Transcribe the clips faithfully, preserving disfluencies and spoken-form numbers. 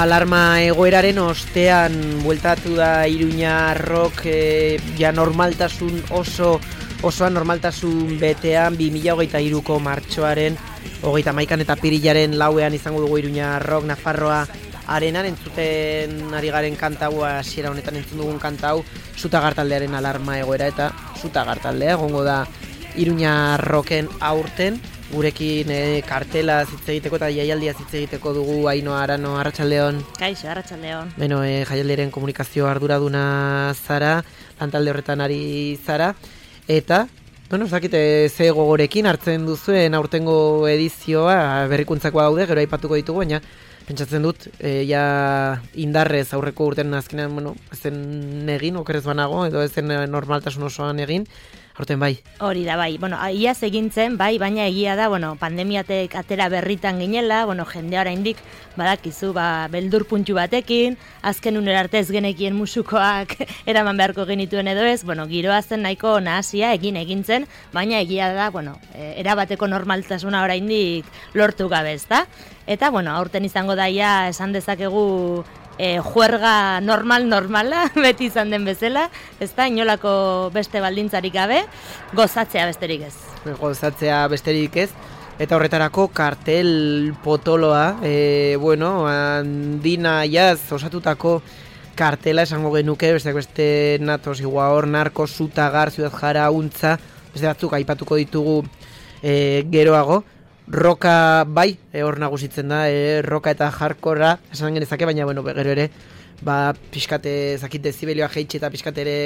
alarma egoeraren ostean bueltatu da Iruña Rock e, ja normaltasun oso osoa normaltasun betean bi mila hogeita hiruko martxoaren hogeita hamaikan eta pirilaren lauean izango dugu Iruña Rock Nafarroa arenan entzuten ari garen kantaua hasiera honetan entzun dugun kantau Zutagar taldearen alarma egoera eta Zutagar taldea egongo da Iruña Rocken aurten. Gurekin e, kartela hitz egiteko eta jaialdia hitz egiteko dugu Ainhoa Arano. Arratsaldeon. Kaixo, arratsaldeon. Beno, e, jaialdiaren komunikazio arduraduna zara, lantalde horretan ari zara, eta, bueno, ez dakite ze gogorekin hartzen duzuen aurtengo edizioa, berrikuntzako daude, gero aipatuko ditugu, baina pentsatzen dut, e, ja indarrez aurreko urten azkenean, bueno, ezen egin, okerez banago, edo ezen normaltasun osoan egin, aurten bai. Hori da bai, bueno, iaz egintzen, bai, baina egia da, bueno, pandemiatek atera berritan ginela, bueno, jendea oraindik badakizu, ba, beldur puntu batekin, azken unera arte ez genekien musukoak eraman beharko genituen edo ez, bueno, giroa zen nahiko nahasia egin egintzen, baina egia da, bueno, erabateko normaltasuna oraindik lortu gabe, ezta? Eta, bueno, aurten izango daia esan dezakegu E, juerga normal normala beti izan den bezala, ez da inolako beste baldintzarik gabe, gozatzea besterik ez. Gozatzea besterik ez, eta horretarako kartel potoloa, e, bueno, handina jaz osatutako kartela esango genuke, besteak beste Natos, Iguahor, Narko, Zutagar, Ciudad Jara, Untza, beste batzuk aipatuko ditugu e, geroago. Roka bai, hor e, nagusitzen da, e, roka eta hardcorea esan genezake, baina bueno, gero ere, ba, pixkate zakit dezibelioa jeitxe eta pixkate ere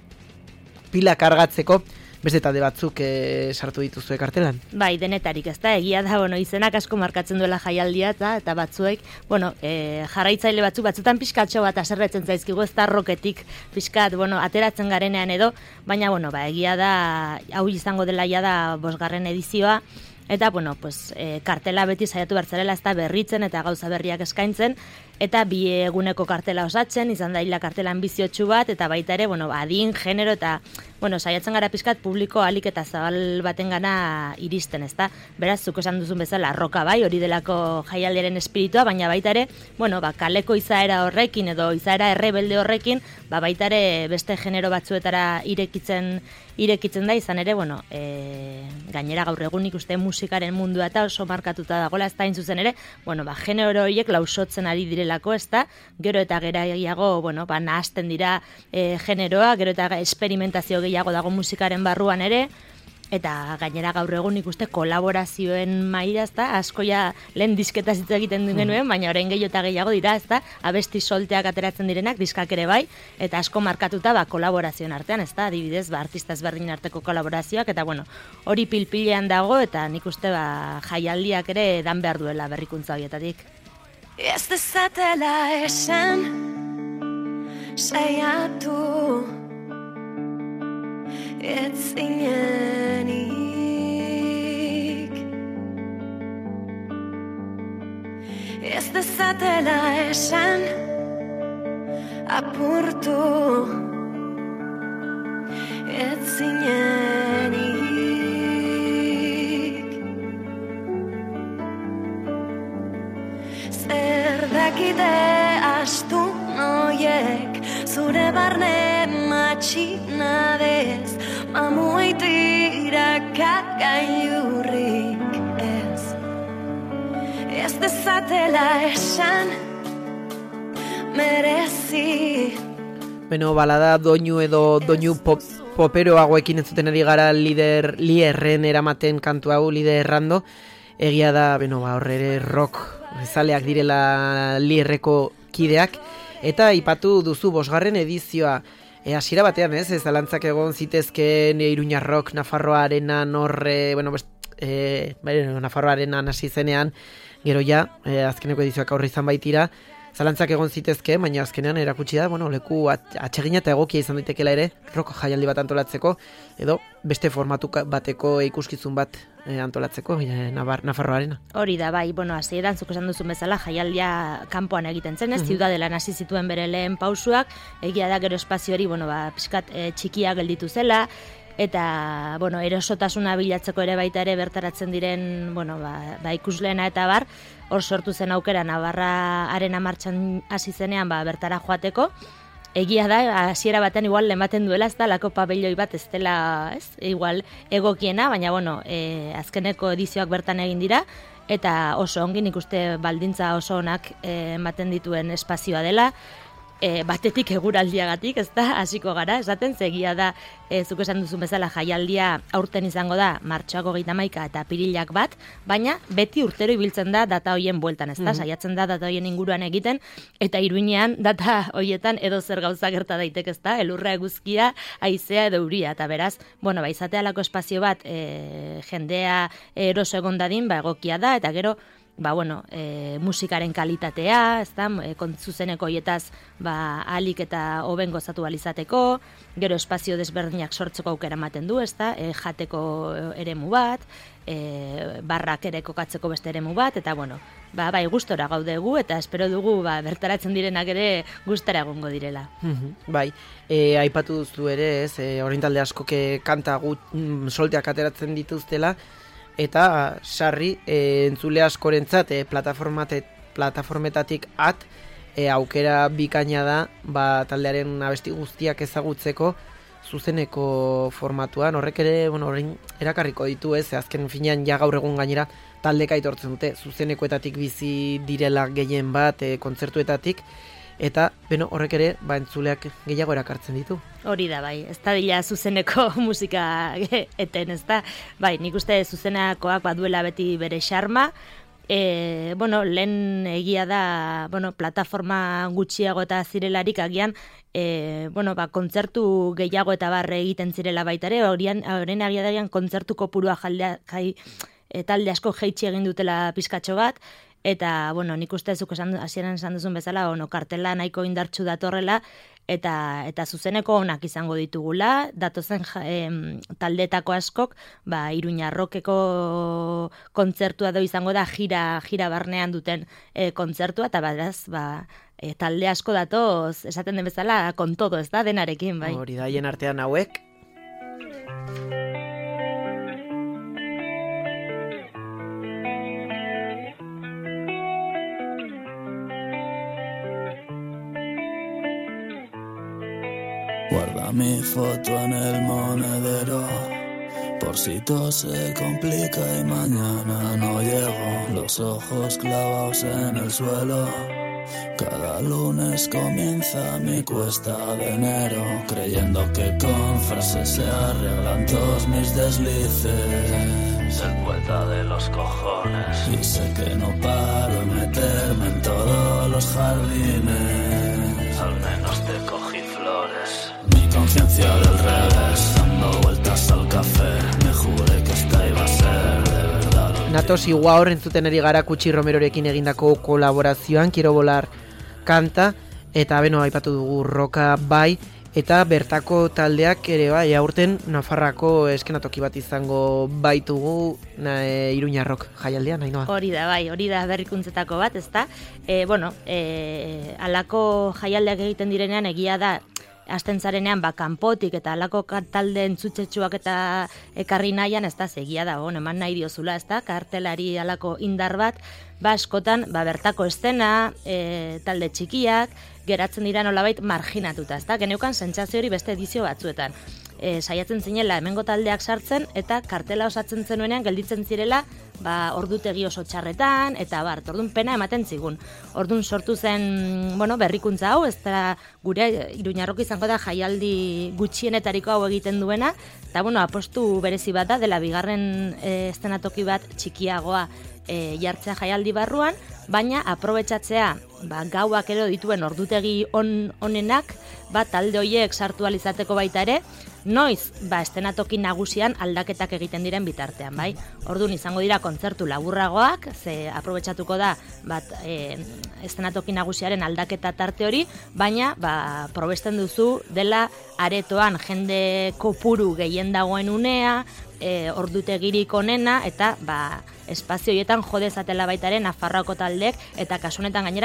pila kargatzeko, beste talde batzuk e, sartu dituzue kartelan. Bai, denetarik ez da, egia da, bueno, izenak asko markatzen duela jaialdia eta, eta batzuek, bueno, e, jarraitzaile batzuk, batzutan pixkatxo bat aserretzen zaizkigu, ez da roketik pixkat, bueno, ateratzen garenean edo, baina, bueno, ba, egia da, hau izango dela ja da bosgarren edizioa, eta, bueno, pues, e, kartela beti saiatu bertzarela ez da berritzen eta gauza berriak eskaintzen, eta bi eguneko kartela osatzen, izan daila kartela anbiziotsu bat, eta baita ere, bueno, adin, genero, eta, bueno, saiatzen gara pizkat publiko alik eta zabal baten gana iristen, ez da? Beraz, zuk esan duzun bezala, roka bai, hori delako jaialdiaren espiritua, baina baita ere, bueno, ba, kaleko izaera horrekin, edo izaera errebelde horrekin, ba, baita ere beste genero batzuetara irekitzen irekitzen da, izan ere, bueno, e, gainera gaur egun ikuste musikaren mundua eta oso markatuta dagoela, ez da zuzen ere, bueno, ba, genero horiek lausotzen ari direlako, ez da, gero eta geraiago, bueno, ba, nahazten dira e, generoa, gero eta esperimentazio gehiago dago musikaren barruan ere, eta gainera gaur egun ikuste kolaborazioen maila, ez da, askoia lehen disketaz hitz egiten genuen, baina orain gehiago eta gehiago dira, ez da, abesti solteak ateratzen direnak, diskak ere bai, eta asko markatuta ba, kolaborazioen artean, ez da, adibidez, ba, artista ezberdin arteko kolaborazioak, eta bueno, hori pilpilean dago, eta nik uste ba, jaialdiak ere dan behar duela berrikuntza horietatik. Ez dezatela esan, saiatu, ez zinenik. Ez dezatela esan, apurtu, ez zinenik. Zer dakite astu noiek, zure barne matxinadez, mamuitu irakailurrik ez. Ez dezatela esan, merezi. Beno, balada doinu edo doinu pop, poperoagoekin entzuten ari gara lider lierren eramaten kantu hau, lider errando. Egia da, beno, ba, horre ere rock zaleak direla lierreko kideak. Eta ipatu duzu bosgarren edizioa. E, hasiera batean ez, ez zalantzak egon zitezkeen Iruña Rock Nafarroa arenan horre, bueno, best, e, bueno, Nafarroa arenan hasi zenean, gero ja, e, azkeneko edizioak aurre izan baitira, zalantzak egon zitezke, baina azkenean erakutsi da, bueno, leku atsegina eta egokia izan daitekela ere, rock jaialdi bat antolatzeko, edo beste formatu bateko ikuskizun bat e, antolatzeko, e, Nafarroarena. Hori da, bai, bueno, hasieran zuk esan duzun bezala, jaialdia kanpoan egiten zen, ez, uh-huh. Ziudadelan hasi zituen bere lehen pausuak, egia da gero espazio hori, bueno, ba, pixkat e, txikia gelditu zela, eta, bueno, erosotasuna bilatzeko ere baita ere bertaratzen diren, bueno, ba, ba ikusleena eta bar, hor sortu zen aukera Navarra arena martxan hasi zenean, ba, bertara joateko. Egia da, hasiera batean igual ematen duela, ez da, lako pabelloi bat ez dela, ez, igual egokiena, baina, bueno, e, azkeneko edizioak bertan egin dira, eta oso ongi, nik uste baldintza oso onak e, ematen dituen espazioa dela, e, batetik eguraldiagatik, ez da, hasiko gara, esaten, zegia da, e, zuk esan duzun bezala jaialdia aurten izango da, martxoak hogeita hamaika eta apirilak bat, baina beti urtero ibiltzen da data hoien bueltan, ez da, mm-hmm. saiatzen da data hoien inguruan egiten, eta Iruinean data hoietan edo zer gauza gerta daiteke, ez da, elurra eguzkia, haizea edo euria, eta beraz, bueno, ba, izatealako espazio bat, e, jendea eroso egon dadin, ba, egokia da, eta gero, ba, bueno, e, musikaren kalitatea, ez da, e, zuzeneko hietaz, ba, alik eta hoben gozatu alizateko, gero espazio desberdinak sortzeko aukera ematen du, ez da, e, jateko eremu bat, e, barrak ere kokatzeko beste eremu bat, eta, bueno, ba, bai, gustora gaudegu, eta espero dugu, ba, bertaratzen direnak ere gustara egongo direla. Mm-hmm. Bai, e, aipatu duzu ere, ez, e, orain talde askoke kanta gut, mm, solteak ateratzen dituztela, eta sarri e, entzule askorentzat e, plataformetatik at e, aukera bikaina da ba, taldearen abesti guztiak ezagutzeko zuzeneko formatuan. Horrek ere, bueno, orain erakarriko ditu, ez, azken finean ja gaur egun gainera taldeka aitortzen dute, zuzenekoetatik bizi direla gehien bat, e, kontzertuetatik, eta, beno, horrek ere, ba, entzuleak gehiago erakartzen ditu. Hori da, bai, ez da dila zuzeneko musika eten, ez da, bai, nik uste zuzenekoak baduela beti bere xarma, e, bueno, lehen egia da, bueno, plataforma gutxiago eta zirelarik agian, e, bueno, ba, kontzertu gehiago eta barre egiten zirela baita ere, horien agia dagian kontzertu kopurua jaldea, jai, e, talde asko jeitsi egin dutela pizkatxo bat, eta, bueno, nik uste zuk esan, hasieran esan duzun bezala, ono, kartela nahiko indartsu datorrela, eta eta zuzeneko onak izango ditugula, datozen em, taldetako askok, ba, Iruñarrokeko kontzertua do izango da, jira, jira barnean duten e, kontzertua, eta beraz, ba, e, talde asko datoz, esaten den bezala, kon todo, ez da, denarekin, bai. Hori da, hien artean hauek. Guarda mi foto en el monedero, por si todo se complica y mañana no llego. Los ojos clavados en el suelo, cada lunes comienza mi cuesta de enero, creyendo que con frases se arreglan todos mis deslices. El poeta de los cojones, y sé que no paro de meterme en todos los jardines. Al menos te cogí flores. Mi conciencia del revés, dando vueltas al café, me juré que esta iba a ser de verdad. Natos Iguaor entzuten ari gara Kutxi Romerorekin egindako kolaborazioan, Quiero volar kanta, eta beno aipatu dugu roka bai, eta bertako taldeak ere bai, aurten Nafarrako eskenatoki bat izango baitugu na, e, Iruñarrok jaialdean, Ainhoa. Hori da, bai, hori da berrikuntzetako bat, ezta? E, bueno, e, alako jaialdeak egiten direnean egia da, hasten zarenean, ba, kanpotik eta alako talde entzutzetsuak eta ekarri nahian, ez da, segia da, bon, eman nahi diozula, ez da, kartelari alako indar bat, ba, askotan, ba, bertako estena, e, talde txikiak, geratzen dira nolabait marginatuta, ez da, geneukan sentsazio hori beste edizio batzuetan. E, saiatzen zinela hemengo taldeak sartzen eta kartela osatzen zenuenean gelditzen zirela ba, ordutegi oso txarretan eta bart, ordun pena ematen zigun. Ordun sortu zen bueno, berrikuntza hau, ez da gure Iruñarrok izango da jaialdi gutxienetariko hau egiten duena, eta bueno, apostu berezi bat da dela bigarren e, eszenatoki bat txikiagoa e, jartzea jaialdi barruan, baina aprobetxatzea ba, gauak ero dituen ordutegi on, onenak, ba, talde horiek sartu alizateko baita ere, noiz, ba, estenatoki nagusian aldaketak egiten diren bitartean, bai? Orduan izango dira kontzertu laburragoak, ze aprobetxatuko da bat, e, estenatoki nagusiaren aldaketa tarte hori, baina ba, probesten duzu dela aretoan jende kopuru gehien dagoen unea, e, ordutegirik onena, eta ba, espazio horietan jodezatela baitaren Nafarroako taldek, eta kasunetan gainera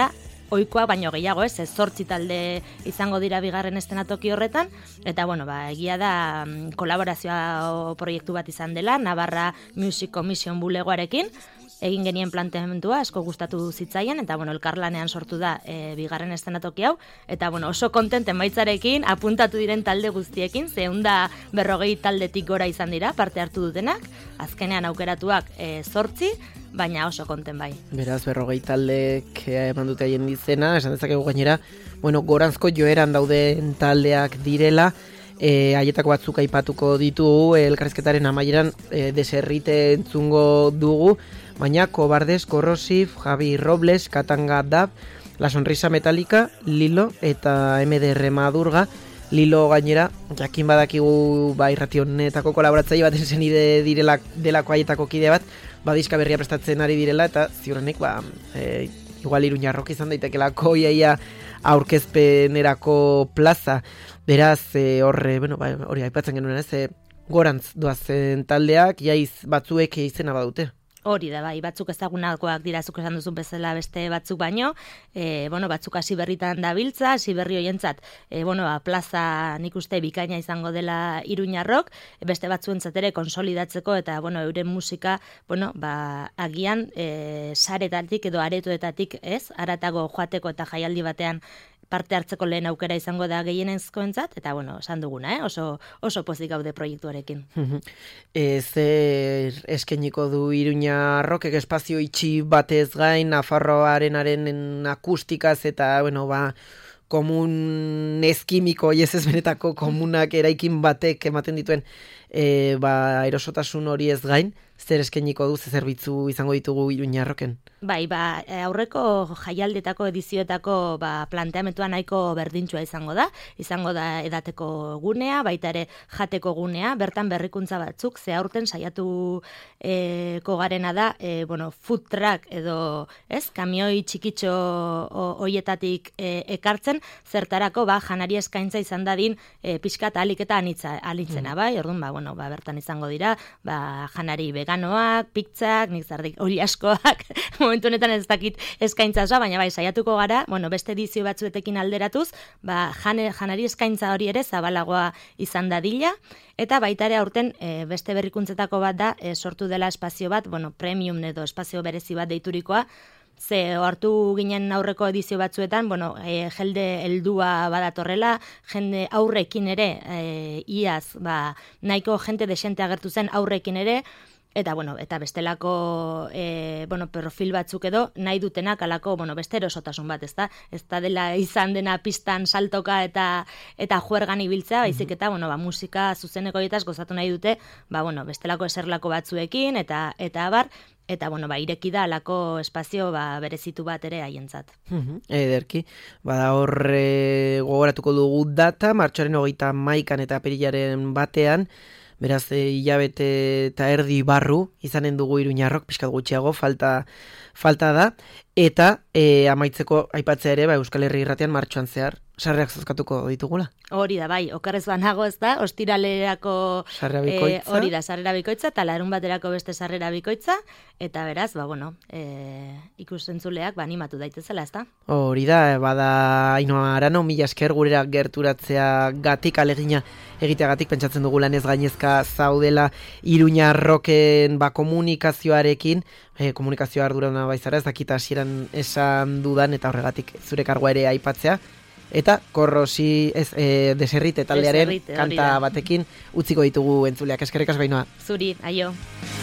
ohikoa baino gehiago, ez, zortzi talde izango dira bigarren eszenatoki horretan, eta bueno, ba, egia da kolaborazioa proiektu bat izan dela, Navarra Music Commission bulegoarekin, egin genien planteamentua, asko gustatu zitzaien, eta bueno, elkarlanean sortu da e, bigarren eszenatoki hau, eta bueno, oso kontent emaitzarekin, apuntatu diren talde guztiekin, zehunda berrogei taldetik gora izan dira, parte hartu dutenak, azkenean aukeratuak e, zortzi, baina oso konten bai. Beraz, berrogei taldek eman dute haien izena, esan dezakegu gainera, bueno, goranzko joeran dauden taldeak direla, e, haietako batzuk aipatuko ditugu, elkarrizketaren amaieran e, deserrite entzungo dugu, baina Kobardes, Corrosive, Javi Robles, Katanga Dab, La Sonrisa Metallica, Lilo eta M D R Madurga. Lilo gainera, jakin badakigu ba irrationetako kolaboratzaile baten zenide direla delako haietako kide bat, badizka berria prestatzen ari direla, eta ziurrenik, ba, e, igual Iruñarrok izan daitekelako iaia aurkezpenerako plaza. Beraz, e, horre, bueno, ba, hori aipatzen genuen ez, e, gorantz doazen taldeak, jaiz batzuek izena badute. Hori da, bai, batzuk ezagunakoak dira zuk esan duzun bezala beste batzuk baino, e, bueno, batzuk hasi berritan dabiltza, hasi berri hoientzat, e, bueno, ba, plaza nik uste bikaina izango dela Iruñarrok, beste batzuentzat ere konsolidatzeko eta, bueno, euren musika, bueno, ba, agian e, saretatik edo aretoetatik, ez, haratago joateko eta jaialdi batean parte hartzeko lehen aukera izango da gehienezkoentzat, eta bueno, esan duguna, eh? oso, oso pozik gaude proiektuarekin. e, zer eskeniko du Iruñarrokek espazio itxi batez gain, Nafarroarenaren akustikaz eta, bueno, ba, komun eskimiko, ez benetako komunak eraikin batek ematen dituen e, ba, erosotasun hori ez gain, zer eskeniko du, zer zerbitzu izango ditugu Iruñarroken? Bai, ba, aurreko jaialdetako edizioetako ba, planteamentua nahiko berdintxua izango da, izango da edateko gunea, baita ere jateko gunea, bertan berrikuntza batzuk, ze aurten saiatu e, kogarena da, e, bueno, food truck edo, ez, kamioi txikitxo hoietatik e, ekartzen, zertarako, ba, janari eskaintza izan dadin e, pixkat alik eta anitza, alitzena, bai, orduan, ba, bueno, ba, bertan izango dira, ba, janari veganoak, pizzak, nik zardik hori askoak, momentu honetan ez dakit eskaintza osa, baina bai, saiatuko gara, bueno, beste edizio batzuetekin alderatuz, ba, jane, janari eskaintza hori ere zabalagoa izan dadila, eta baita ere aurten e, beste berrikuntzetako bat da, e, sortu dela espazio bat, bueno, premium edo espazio berezi bat deiturikoa, ze hartu ginen aurreko edizio batzuetan, bueno, e, jende heldua badatorrela, jende aurrekin ere, e, iaz, ba, nahiko jente desente agertu zen aurrekin ere, eta, bueno, eta bestelako e, bueno, profil batzuk edo nahi dutenak alako, bueno, beste erosotasun bat, ezta? Ez da dela izan dena pistan saltoka eta eta juergan ibiltzea, baizik eta, bueno, ba, musika zuzeneko dietaz gozatu nahi dute, ba, bueno, bestelako eserlako batzuekin, eta eta abar, eta, bueno, ba, ireki da alako espazio ba, berezitu bat ere haientzat. Uh-huh. Ederki, bada horre gogoratuko dugu data, martxoaren hogeita hamaika eta apirilaren batean, beraz, e, hilabete eta erdi barru izanen dugu Iruñarrok, pixkat gutxiago, falta, falta da, eta e, amaitzeko aipatzea ere, ba, Euskal Herri Irratian martxoan zehar, sarrerak zozkatuko ditugula. Hori da, bai, okerrez banago ez da, ostiralerako sarrera bikoitza, e, hori da, sarrera bikoitza, eta larun baterako beste sarrera bikoitza, eta beraz, ba, bueno, e, ikusentzuleak ba, animatu daitezela, ez da? Hori da, bada, Ainhoa Arano, mila esker gurera gerturatzea gatik, alegina egiteagatik pentsatzen dugu lanez gainezka zaudela Iruñarroken ba, komunikazioarekin, e, komunikazioa ardurana baizara, ez dakita hasieran esan dudan, eta horregatik zure kargoa ere aipatzea, eta korrosi ez, e, deserrite taldearen kanta batekin utziko ditugu entzuleak. Eskerrik asko, Ainhoa. Zuri, aio.